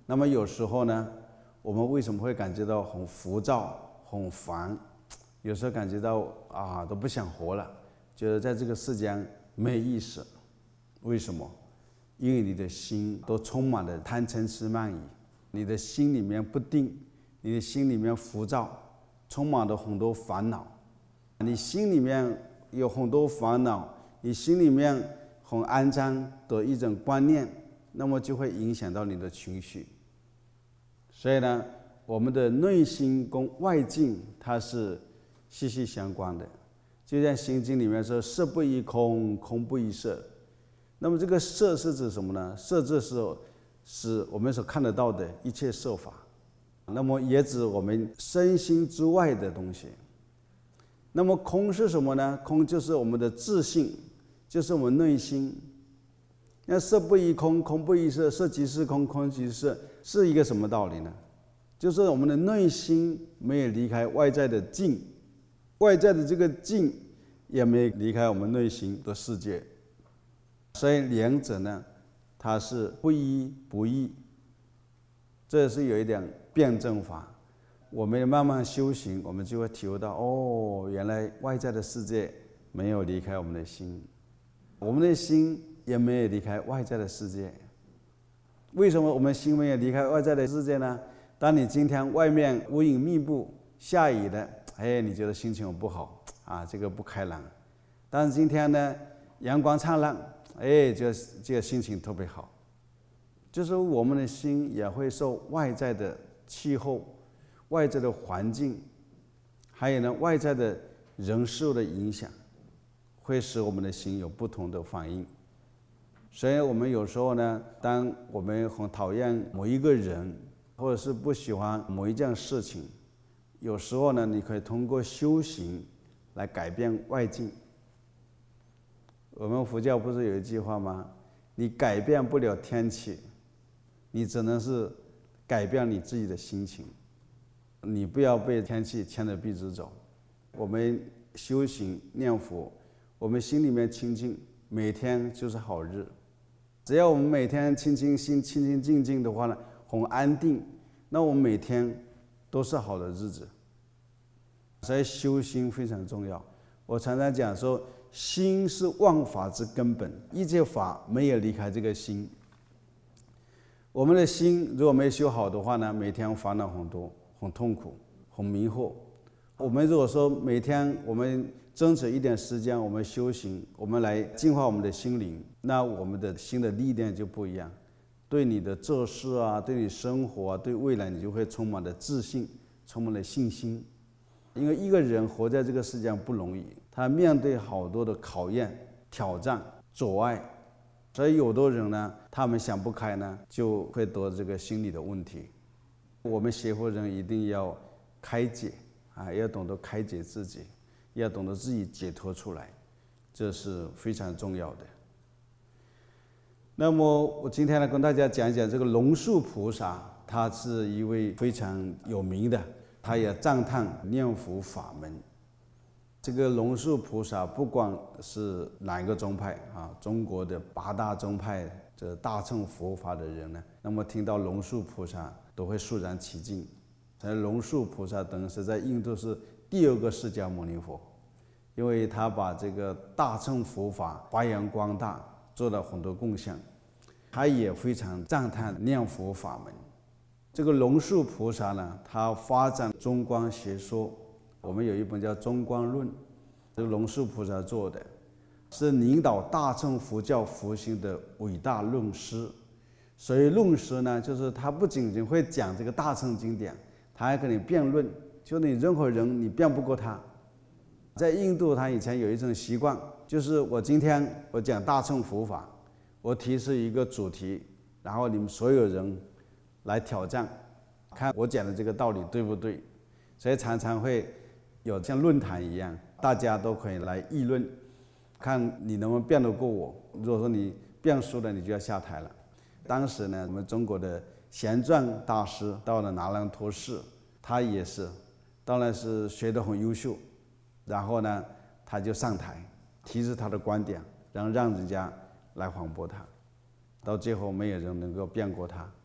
那么有时候呢，我们为什么会感觉到很浮躁、很烦？有时候感觉到都不想活了，觉得在这个世间没意思。为什么？因为你的心都充满了贪嗔痴慢疑，你的心里面不定，你的心里面浮躁，充满了很多烦恼。你心里面有很多烦恼，你心里面很肮脏的一种观念，那么就会影响到你的情绪。所以呢，我们的内心跟外境它是息息相关的。就像《心经》里面说：“色不异空，空不异色。”那么这个色是指什么呢？色是我们所看得到的一切色法，那么也指我们身心之外的东西。那么空是什么呢？空就是我们的自性，就是我们内心。那色不异空，空不异色，色即是空，空即是色，是一个什么道理呢？就是我们的内心没有离开外在的境，外在的这个境也没有离开我们内心的世界。所以两者呢，它是不一不异，这是有一点辩证法。我们慢慢修行，我们就会体会到，原来外在的世界没有离开我们的心，我们的心也没有离开外在的世界。为什么我们心没有离开外在的世界呢？当你今天外面乌云密布，下雨了，你觉得心情不好这个不开朗。但是今天呢，阳光灿烂，这个心情特别好。就是我们的心也会受外在的气候、外在的环境，还有呢外在的人事物的影响，会使我们的心有不同的反应。所以我们有时候呢，当我们很讨厌某一个人，或者是不喜欢某一件事情，有时候呢，你可以通过修行来改变外境。我们佛教不是有一句话吗？你改变不了天气，你只能是改变你自己的心情。你不要被天气牵着鼻子走。我们修行念佛，我们心里面清净，每天就是好日。只要我们每天清清心、清清静静的话呢，很安定，那我们每天都是好的日子。所以修心非常重要。我常常讲说，心是万法之根本，一切法没有离开这个心。我们的心如果没修好的话呢，每天烦恼很多，很痛苦，很迷惑。我们如果说每天我们争取一点时间，我们修行，我们来净化我们的心灵，那我们的心的力量就不一样。对你的做事对你生活对未来你就会充满了自信，充满了信心。因为一个人活在这个世界上不容易，他面对好多的考验、挑战、阻碍，所以有的人呢，他们想不开呢，就会得这个心理的问题。我们学佛人一定要开解要懂得开解自己，要懂得自己解脱出来，这是非常重要的。那么我今天来跟大家讲一讲这个龙树菩萨，他是一位非常有名的，他也赞叹念佛法门。这个龙树菩萨不管是哪一个宗派中国的8大宗派这大乘佛法的人呢，那么听到龙树菩萨都会肃然起敬。龙树菩萨等于是在印度是第2个释迦牟尼佛，因为他把这个大乘佛法发扬光大，做了很多贡献。他也非常赞叹念佛法门。这个龙树菩萨呢，他发展中观学说，我们有一本叫《中观论》，这个龙树菩萨做的，是领导大乘佛教佛心的伟大论师。所以论师呢，就是他不仅仅会讲这个大乘经典，他还跟你辩论，就你任何人你辩不过他。在印度，他以前有一种习惯，就是我今天我讲大乘佛法，我提出一个主题，然后你们所有人来挑战，看我讲的这个道理对不对。所以常常会有像论坛一样，大家都可以来议论，看你能不能辩得过我。如果说你辩输了，你就要下台了。当时呢，我们中国的玄奘大师到了那兰陀寺，他也是，当然是学得很优秀，然后呢，他就上台提出他的观点，然后让人家来反驳他，到最后没有人能够辩过他。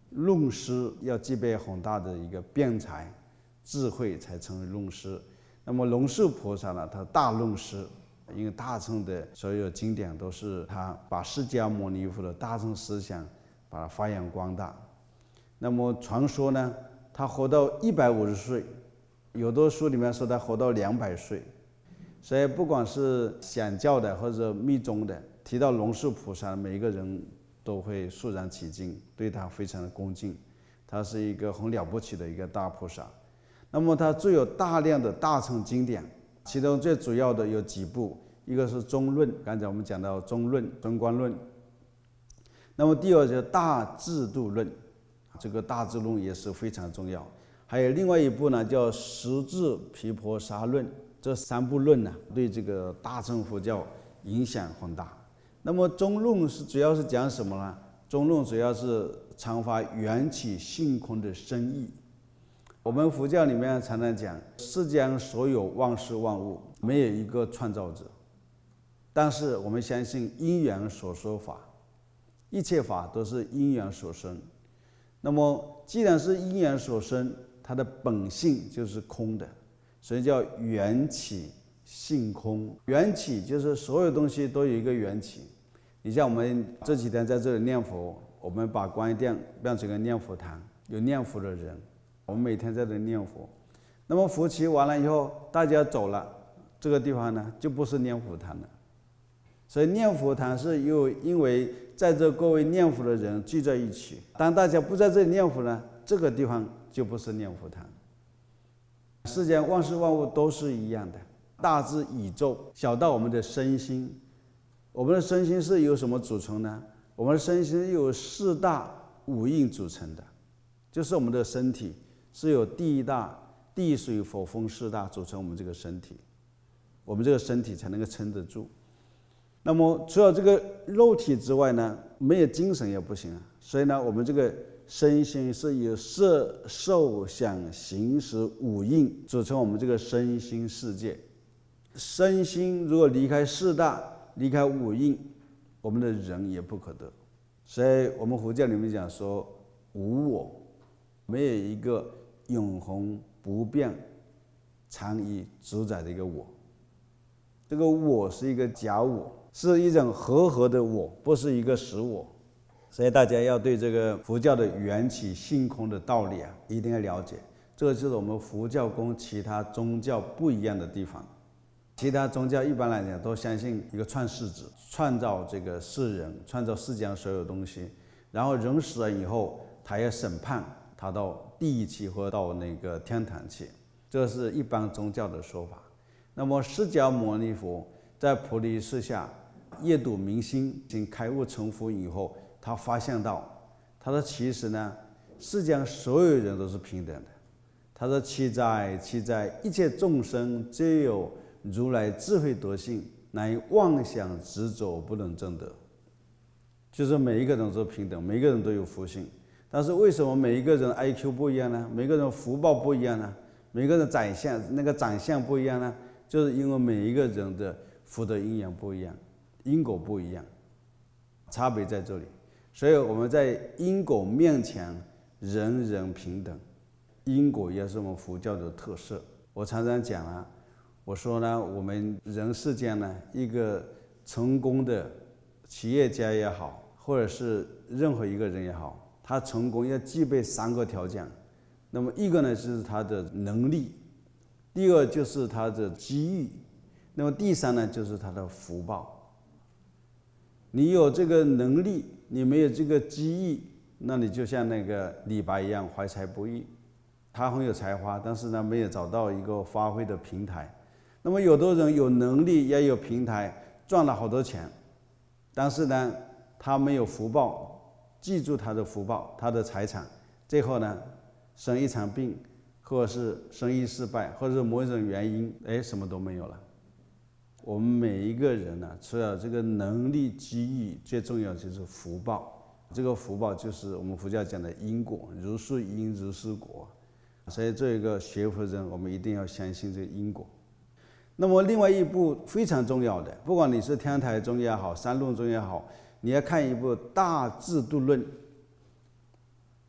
论师要具备很大的一个辩才智慧才成为论师。那么龙树菩萨呢，他大论师，因为大乘的所有经典都是他把释迦牟尼佛的大乘思想把它发扬光大。那么传说呢，他活到150岁，有的书里面说他活到200岁。所以不管是显教的或者密宗的，提到龙树菩萨，每一个人都会肃然起敬，对他非常的恭敬。他是一个很了不起的一个大菩萨。那么他具有大量的大乘经典，其中最主要的有几部，一个是中论，刚才我们讲到中论、中观论。那么第二就是大智度论，这个大智论也是非常重要。还有另外一部呢，叫十智毗婆沙论。这3部论呢，对这个大乘佛教影响很大。那么中论主要是讲什么呢？中论主要是阐发缘起性空的深意。我们佛教里面常常讲，世间所有万事万物没有一个创造者，但是我们相信因缘所说法，一切法都是因缘所生。那么既然是因缘所生，它的本性就是空的，所以叫缘起性空。缘起就是所有东西都有一个缘起。你像我们这几天在这里念佛，我们把观音殿变成个念佛堂，有念佛的人，我们每天在这里念佛。那么佛起完了以后，大家走了，这个地方呢就不是念佛堂了。所以念佛堂是因为在这各位念佛的人聚在一起，当大家不在这里念佛呢，这个地方就不是念佛堂。世间万事万物都是一样的，大至宇宙，小到我们的身心。我们的身心是由什么组成呢？我们的身心由4大五蕴组成的，就是我们的身体是由地大、地水火风4大组成我们这个身体，我们这个身体才能够撑得住。那么除了这个肉体之外呢，没有精神也不行啊。所以呢，我们这个身心是由色受想行识五蕴组成我们这个身心世界。身心如果离开4大，离开五蕴，我们的人也不可得。所以我们佛教里面讲说无我，没有一个永恒不变常以主宰的一个我。这个我是一个假我，是一种和的我，不是一个实我。所以大家要对这个佛教的缘起性空的道理一定要了解。这个就是我们佛教跟其他宗教不一样的地方。其他宗教一般来讲都相信一个创世者，创造这个世人，创造世间所有东西，然后人死了以后，他要审判，他到地狱去或到那个天堂去，这是一般宗教的说法。那么释迦牟尼佛在菩提树下夜睹明星，开悟成佛以后，他发现到，他说其实呢，世间所有人都是平等的。他说其在一切众生皆有如来智慧德性，乃妄想执着不能证得。就是每一个人都平等，每一个人都有福性。但是为什么每一个人 IQ 不一样呢？每个人福报不一样呢？每个人长相不一样呢？就是因为每一个人的福德因缘不一样，因果不一样，差别在这里。所以我们在因果面前人人平等，因果也是我们佛教的特色。我常常讲我说呢，我们人世间呢，一个成功的企业家也好，或者是任何一个人也好，他成功要具备3个条件。那么一个呢就是他的能力，第二就是他的机遇，那么第3呢就是他的福报。你有这个能力，你没有这个机遇，那你就像那个李白一样怀才不遇，他很有才华，但是呢没有找到一个发挥的平台。那么有的人有能力也有平台，赚了好多钱，但是呢他没有福报，记住他的福报，他的财产，最后呢生一场病，或者是生意失败，或者是某种原因，什么都没有了。我们每一个人呢，除了这个能力机遇，最重要就是福报。这个福报就是我们佛教讲的因果，如是因如是果。所以这一个学佛人，我们一定要相信这个因果。那么另外一部非常重要的，不管你是天台宗也好，三论宗也好，你要看一部《大智度论》。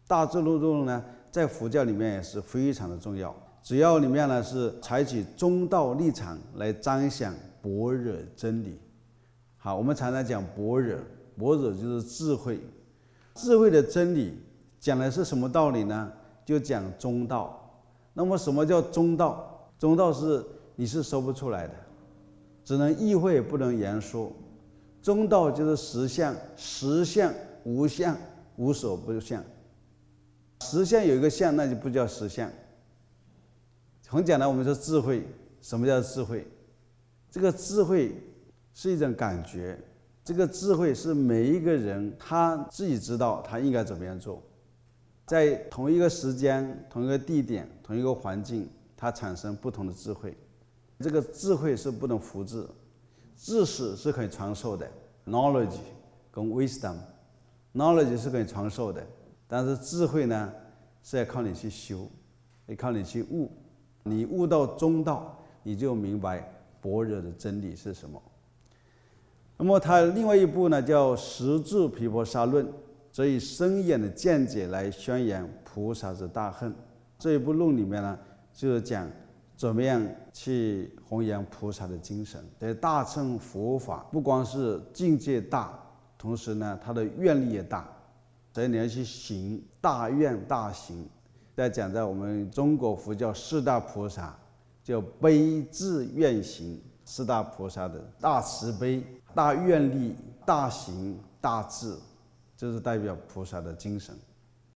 大智度论呢，在佛教里面也是非常的重要。只要里面呢是采取中道立场来彰显般若真理。好，我们常常讲般若，般若就是智慧，智慧的真理讲的是什么道理呢？就讲中道。那么什么叫中道？中道是你是说不出来的，只能意会不能言说。中道就是实相，实相无相，无所不相。实相有一个相，那就不叫实相。很简单，我们说智慧，什么叫智慧？这个智慧是一种感觉，这个智慧是每一个人他自己知道他应该怎么样做。在同一个时间、同一个地点、同一个环境，它产生不同的智慧。这个智慧是不能复制，知识是可以传授的 ，knowledge 跟 wisdom，knowledge 是可以传授的，但是智慧呢是要靠你去修，要靠你去悟。你悟到中道，你就明白般若的真理是什么。那么他另外一部呢叫《十住毗婆沙论》，则以深远的见解来宣扬菩萨之大恨。这一部论里面呢，就是讲怎么样去弘扬菩萨的精神。在大乘佛法，不光是境界大，同时呢，它的愿力也大。所以你要去行大愿大行。再讲在我们中国佛教四大菩萨，叫悲智愿行。四大菩萨的大慈悲、大愿力、大行、大智，这是代表菩萨的精神。